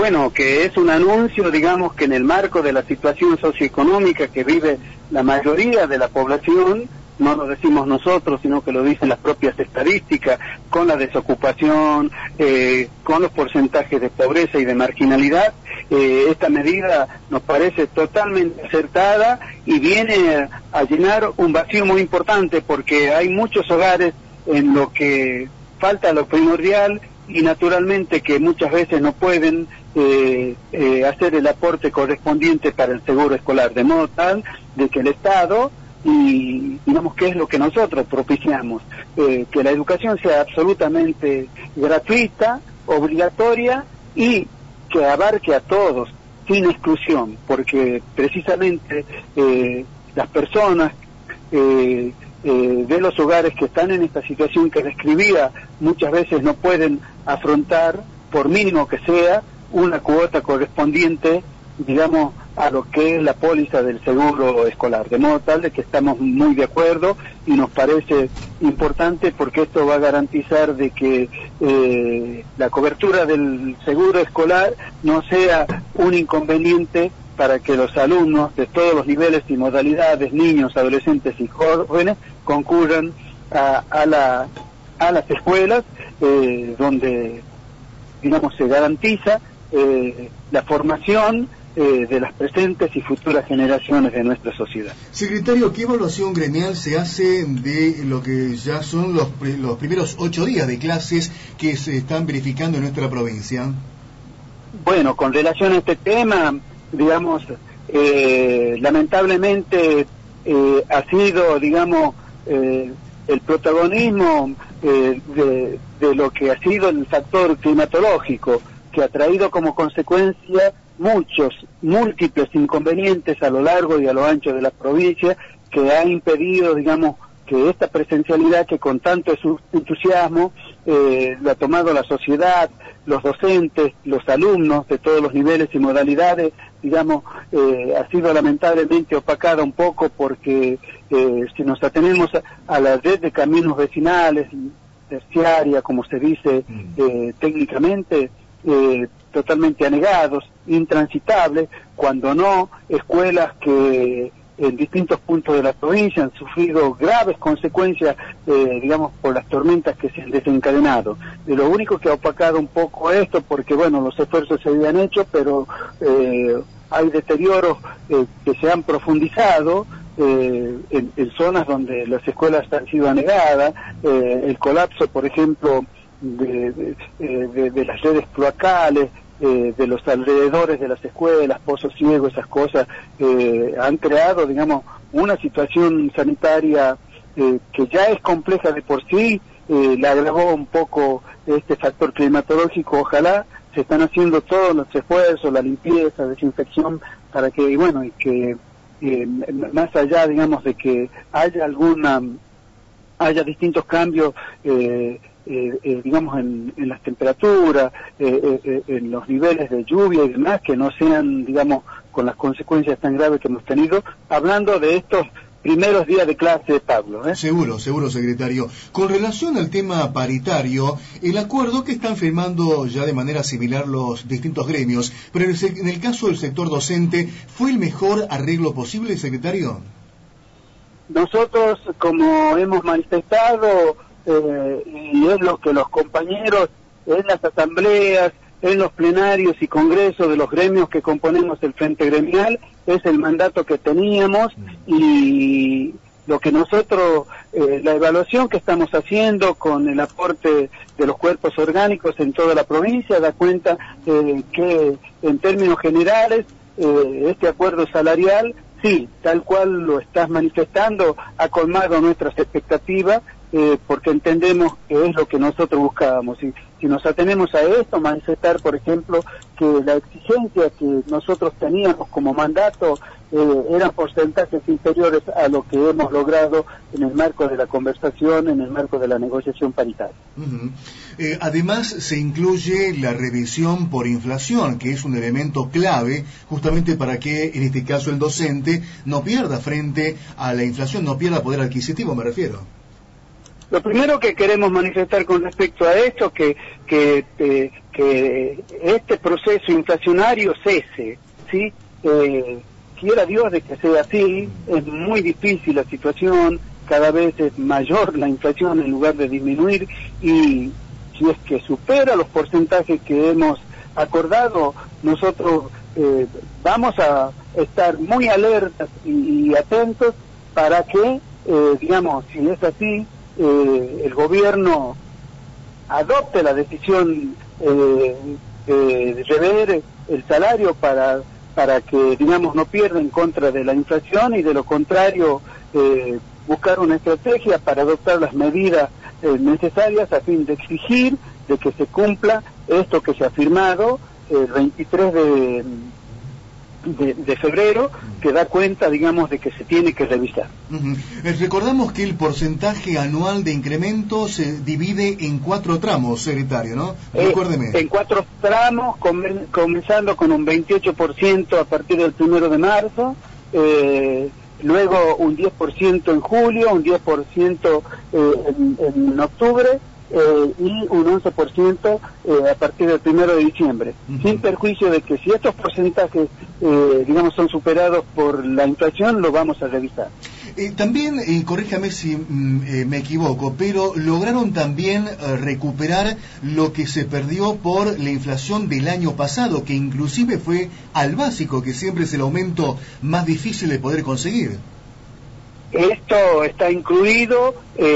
bueno, que es un anuncio, digamos, que en el marco de la situación socioeconómica que vive la mayoría de la población, no lo decimos nosotros, sino que lo dicen las propias estadísticas, con la desocupación, con los porcentajes de pobreza y de marginalidad, esta medida nos parece totalmente acertada y viene a llenar un vacío muy importante, porque hay muchos hogares en lo que falta lo primordial y naturalmente que muchas veces no pueden hacer el aporte correspondiente para el seguro escolar, de modo tal de que el Estado, y digamos que es lo que nosotros propiciamos, que la educación sea absolutamente gratuita, obligatoria y que abarque a todos, sin exclusión, porque precisamente las personas de los hogares que están en esta situación que describía muchas veces no pueden afrontar, por mínimo que sea, una cuota correspondiente, digamos, a lo que es la póliza del seguro escolar, de modo tal de que estamos muy de acuerdo y nos parece importante porque esto va a garantizar de que la cobertura del seguro escolar no sea un inconveniente para que los alumnos de todos los niveles y modalidades, niños, adolescentes y jóvenes, concurran a las escuelas donde, digamos, se garantiza la formación de las presentes y futuras generaciones de nuestra sociedad. Secretario, ¿qué evaluación gremial se hace de lo que ya son los primeros 8 días de clases que se están verificando en nuestra provincia? Bueno, con relación a este tema, digamos, lamentablemente ha sido, digamos, el protagonismo de lo que ha sido el factor climatológico, que ha traído como consecuencia múltiples inconvenientes a lo largo y a lo ancho de la provincia, que ha impedido, digamos, que esta presencialidad que con tanto entusiasmo lo ha tomado la sociedad, los docentes, los alumnos de todos los niveles y modalidades, digamos, ha sido lamentablemente opacada un poco porque si nos atenemos a la red de caminos vecinales, terciaria, como se dice técnicamente, totalmente anegados, intransitables, cuando no, escuelas que en distintos puntos de la provincia han sufrido graves consecuencias, digamos, por las tormentas que se han desencadenado. Lo único que ha opacado un poco esto, porque bueno, los esfuerzos se habían hecho, pero hay deterioros que se han profundizado en zonas donde las escuelas han sido anegadas, el colapso, por ejemplo, de las redes cloacales, de los alrededores de las escuelas, pozos ciegos, esas cosas, han creado, digamos, una situación sanitaria que ya es compleja de por sí, le agravó un poco este factor climatológico. Ojalá se están haciendo todos los esfuerzos, la limpieza, desinfección, para que, bueno, y que más allá, digamos, de que haya distintos cambios, digamos, en las temperaturas, en los niveles de lluvia y demás, que no sean, digamos, con las consecuencias tan graves que hemos tenido, hablando de estos primeros días de clase, Pablo. Seguro, secretario. Con relación al tema paritario, el acuerdo que están firmando ya de manera similar los distintos gremios, pero en el caso del sector docente, ¿fue el mejor arreglo posible, secretario? Nosotros, como hemos manifestado, y es lo que los compañeros en las asambleas, en los plenarios y congresos de los gremios que componemos el Frente Gremial, es el mandato que teníamos, y lo que nosotros, la evaluación que estamos haciendo con el aporte de los cuerpos orgánicos en toda la provincia da cuenta que en términos generales este acuerdo salarial, sí, tal cual lo estás manifestando, ha colmado nuestras expectativas, porque entendemos que es lo que nosotros buscábamos. Y si nos atenemos a esto, manifestar, por ejemplo, que la exigencia que nosotros teníamos como mandato eran porcentajes inferiores a lo que hemos logrado en el marco de la conversación, en el marco de la negociación paritaria. Además, se incluye la revisión por inflación, que es un elemento clave justamente para que, en este caso, el docente no pierda frente a la inflación, no pierda poder adquisitivo, me refiero. Lo primero que queremos manifestar con respecto a esto, que que este proceso inflacionario cese, ¿sí? Quiera Dios de que sea así. Es muy difícil la situación, cada vez es mayor la inflación en lugar de disminuir, y si es que supera los porcentajes que hemos acordado, nosotros vamos a estar muy alertas y atentos para que, digamos, si es así, el gobierno adopte la decisión de rever el salario para que, digamos, no pierda en contra de la inflación, y de lo contrario buscar una estrategia para adoptar las medidas necesarias a fin de exigir de que se cumpla esto que se ha firmado el 23 de febrero, que da cuenta, digamos, de que se tiene que revisar. Recordamos que el porcentaje anual de incremento se divide en 4 tramos, secretario, ¿no? Recuérdeme. En 4 tramos, comenzando con un 28% a partir del 1 de marzo, luego un 10% en julio, un 10% en octubre, y un 11% a partir del 1 de diciembre, sin perjuicio de que si estos porcentajes, digamos, son superados por la inflación, lo vamos a revisar. También, corríjame si me equivoco, pero lograron también recuperar lo que se perdió por la inflación del año pasado, que inclusive fue al básico, que siempre es el aumento más difícil de poder conseguir. Esto está incluido,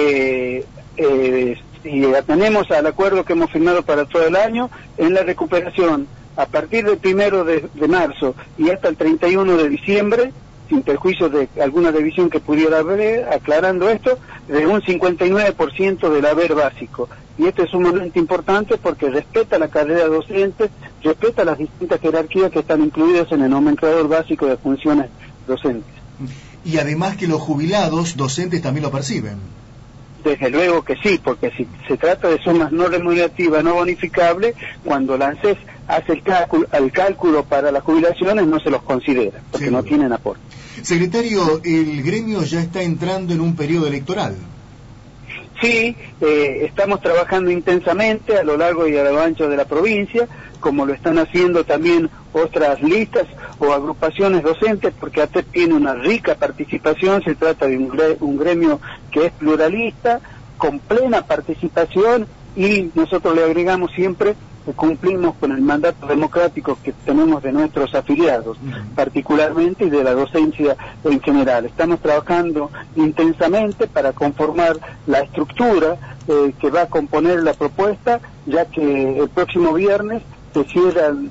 y atenemos al acuerdo que hemos firmado para todo el año, en la recuperación a partir del 1 de marzo y hasta el 31 de diciembre, sin perjuicio de alguna revisión que pudiera haber, aclarando esto, de un 59% del haber básico. Y esto es sumamente importante porque respeta la carrera docente, respeta las distintas jerarquías que están incluidas en el nomenclador básico de funciones docentes. Y además que los jubilados docentes también lo perciben. Desde luego que sí, porque si se trata de sumas no remunerativas, no bonificables, cuando la ANSES hace el cálculo para las jubilaciones no se los considera, porque no tienen aporte. Secretario, el gremio ya está entrando en un periodo electoral. Sí, estamos trabajando intensamente a lo largo y a lo ancho de la provincia, como lo están haciendo también otras listas o agrupaciones docentes, porque ATEP tiene una rica participación. Se trata de un gremio que es pluralista, con plena participación, y nosotros le agregamos siempre que cumplimos con el mandato democrático que tenemos de nuestros afiliados, particularmente, y de la docencia en general. Estamos trabajando intensamente para conformar la estructura que va a componer la propuesta, ya que el próximo viernes se cierran,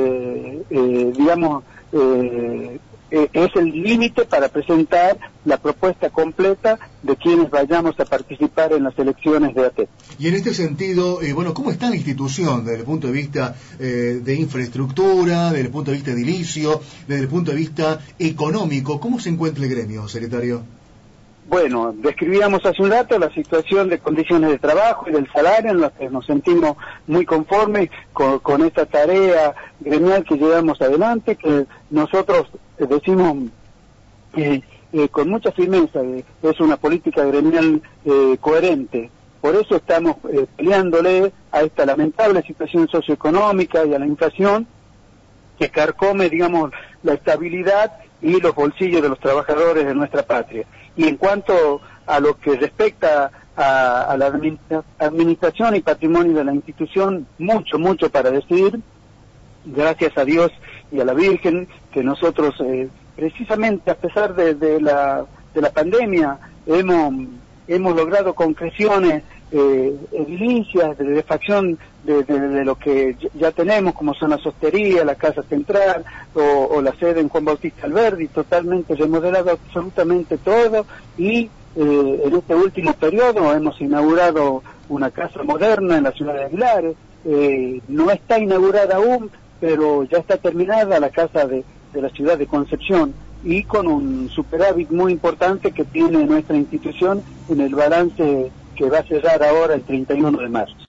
es el límite para presentar la propuesta completa de quienes vayamos a participar en las elecciones de ATEP. Y en este sentido, ¿cómo está la institución desde el punto de vista de infraestructura, desde el punto de vista edilicio, desde el punto de vista económico? ¿Cómo se encuentra el gremio, secretario? Bueno, describíamos hace un rato la situación de condiciones de trabajo y del salario, en la que nos sentimos muy conformes con esta tarea gremial que llevamos adelante, que nosotros decimos con mucha firmeza es una política gremial coherente. Por eso estamos peleándole a esta lamentable situación socioeconómica y a la inflación que carcome, digamos, la estabilidad y los bolsillos de los trabajadores de nuestra patria. Y en cuanto a lo que respecta a la administración y patrimonio de la institución, mucho para decir. Gracias a Dios y a la Virgen, que nosotros precisamente a pesar de la pandemia hemos logrado concreciones edilicias de refacción de lo que ya tenemos, como son la hostería, la casa central o la sede en Juan Bautista Alberdi, totalmente remodelado absolutamente todo, y en este último periodo hemos inaugurado una casa moderna en la ciudad de Aguilares. No está inaugurada aún, pero ya está terminada la casa de la ciudad de Concepción, y con un superávit muy importante que tiene nuestra institución en el balance que va a cerrar ahora el 31 de marzo.